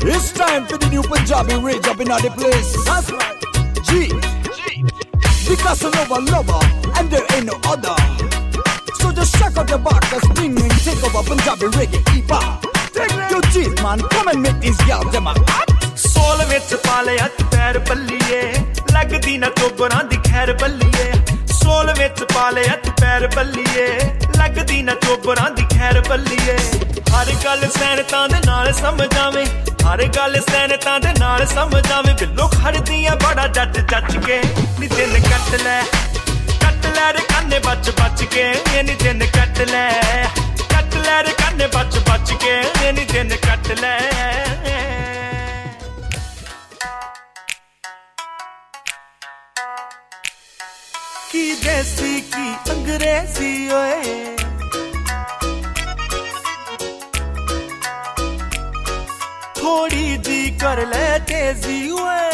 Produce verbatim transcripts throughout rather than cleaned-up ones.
It's time for the new Punjabi rage up in the place. That's right. G. G. The Casanova lover, and there ain't no other. So just check out your back, cause bring and take over Punjabi reggae hip-hop. Yo G, man, come and make these girls them a hot. Soul ਵਿੱਚ ਪਾ ਲਿਆ ਪੈਰ ਬੱਲੀਏ ਲੱਗਦੀ ਨਾ ਚੋਬਰਾਂ ਦੀ ਖੈਰ ਬੱਲੀਏ ਸੋਲ ਵਿੱਚ ਪਾ ਲਿਆ ਪੈਰ ਬੱਲੀਏ ਲੱਗਦੀ ਨਾ ਚੋਬਰਾਂ ਦੀ ਖੈਰ ਬੱਲੀਏ ਹਰ ਗੱਲ ਸੈਨਤਾਂ ਦੇ ਨਾਲ ਸਮਝਾਵੇਂ ਹਰ ਗੱਲ ਸੈਨਤਾਂ ਦੇ ਨਾਲ ਸਮਝਾਵੇਂ ਬਿੱਲੋ ਖੜਦੀਆਂ ਬੜਾ ਜੱਟ ਜੱਜ ਕੇ ਨੀ ਦਿਨ ਕੱਟ ਲੈ ਕੱਟ ਲੈ ਰੇ ਕੰਨੇ ਬੱਚ ਬੱਚ ਕੇ ਨੀ ਦਿਨ ਕੱਟ ਲੈ ਕੱਟ ਲੈ ਰੇ ਕੰਨੇ ਬੱਚ ਬੱਚ ਕੇ ਨੀ ਦਿਨ ਕੱਟ ਲੈ की देसी की अंग्रेजी ओए थोड़ी जी कर ले तेजी ओए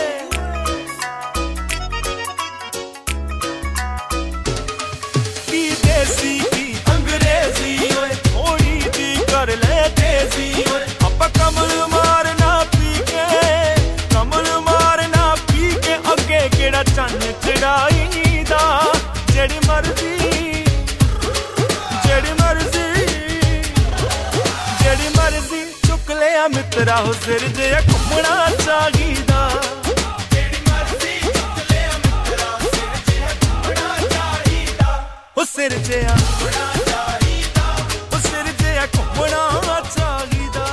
की देसी की अंग्रेजी ओए थोड़ी जी कर ले तेजी ओए अब कमल मारना पी के कमल मारना पी के अगे केड़ा चन्न चढ़ाई जेड़ी मर्जी जेड़ी मर्जी जेड़ी मर्जी चुक लिया मित्रा हो सिर जे घुमना चाहिदा जेड़ी मर्जी चुक लिया मित्रा हो सिर जे घुमना चाहिदा हो सिर जे घुमना चाहिदा हो सिर जे घुमना चाहिदा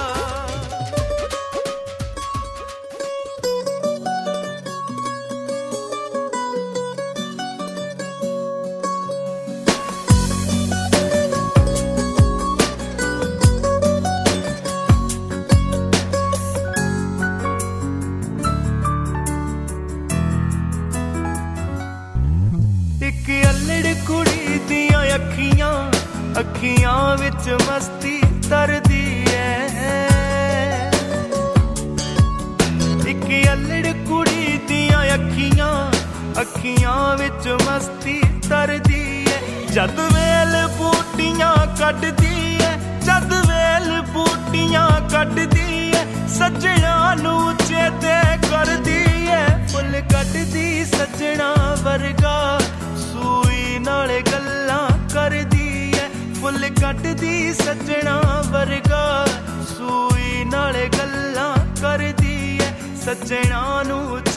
अखियां विच मस्ती तरदी है इक अल्लड़ कुड़ी दियां अखियां अखियां विच मस्ती तरदी है जद वेल बूटियां कटदी है जद वेल बूटियां कटदी है सजना नू चेते करदी है फुल कटदी सजना वर्गा सूई नाले गल्लां करदी फुल कटदी सजना वर्गा सूई नाले गल्लां करदी है सजना नू